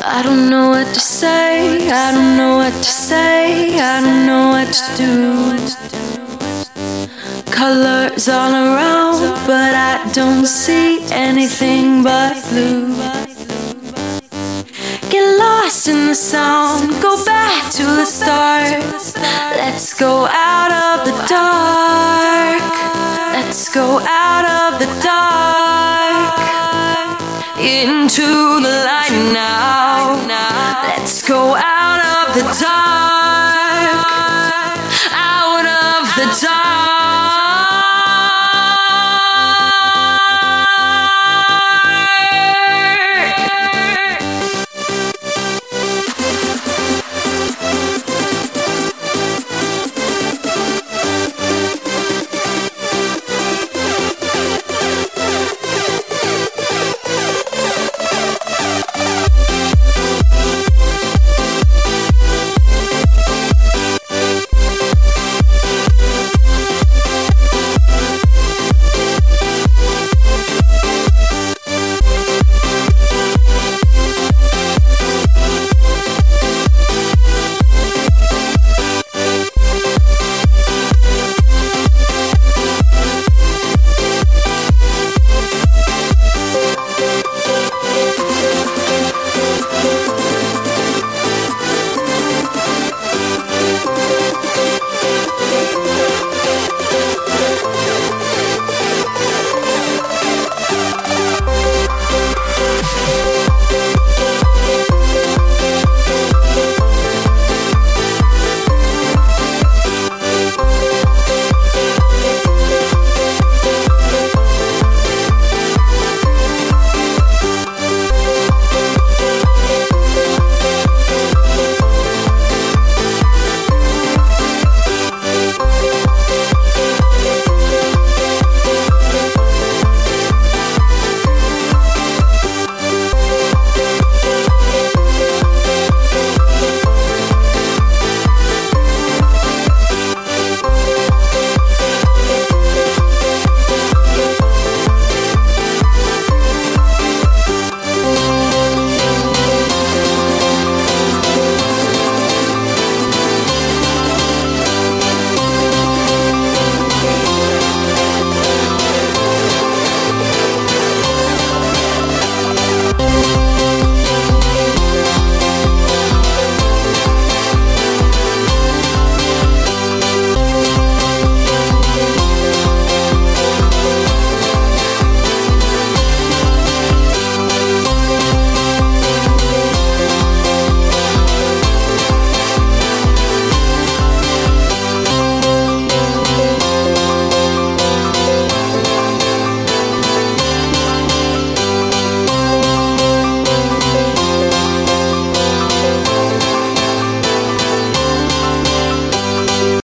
I don't know what to say, I don't know what to say, I don't know what to do. Colors all around, but I don't see anything but blue. Get lost in the sound, go back to the start. Let's go out of the dark. Let's go out of the dark into the light now. Let's go out of the dark.